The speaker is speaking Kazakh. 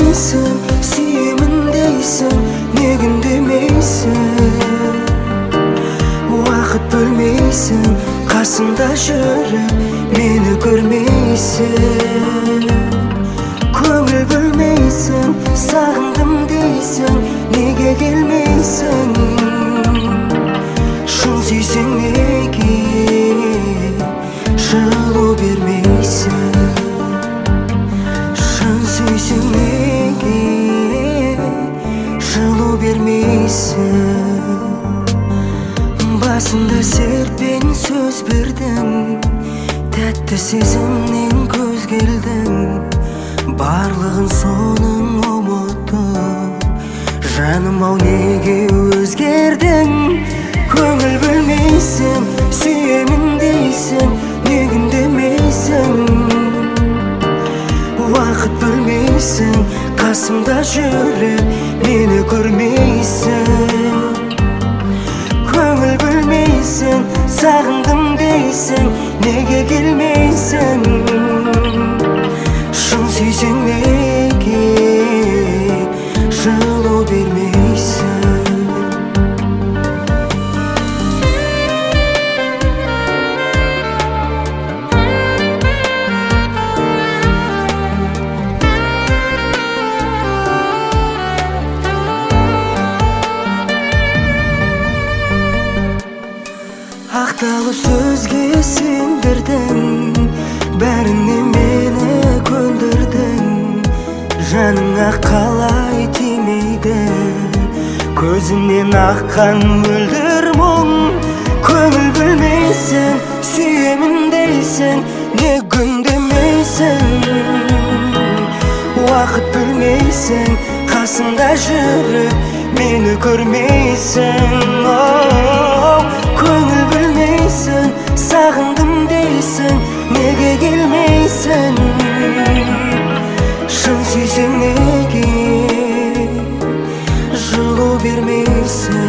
білмейсің, сүйемін дейсің, неге үндемейсің? Уақыт бөлмейсің, қасымда жүріп, мені көрмейсің. Көңіл бөлмейсің, сағындым дейсің, неге келмейсің? Шын сүйсең неге жылу бермейсің? Шын сүйсең неге жылу бермейсің? Басында сертпен сөз бердің, тәтті сезімнен көз келдің. Барлығын соның ұмытып, жаным ау неге өзгердің? Көңіл бөлмейсің, сүйемін дейсің, неге үндемейсің? Уақыт бөлмейсің, қасымда жүріп, мені көрмейсің. Көңіл бөлмейсің, сағындым дейсің, неге келмейсің? Шын сүйсең неге жылу бермейсің? Ақталып сөзге сендірдің, бәріне мені көндірдің. Жаныңа қалай тимейді, көзімнен аққан мөлдір мұң. Көңіл бөлмейсің, сүйемін дейсің, неге үндемейсің? Уақыт бөлмейсің, қасымда жүріп, мені көрмейсің. Көңіл бөлмейсің, сағындым дейсің, неге келмейсің? Шын сүйсең неге жылу бермейсің?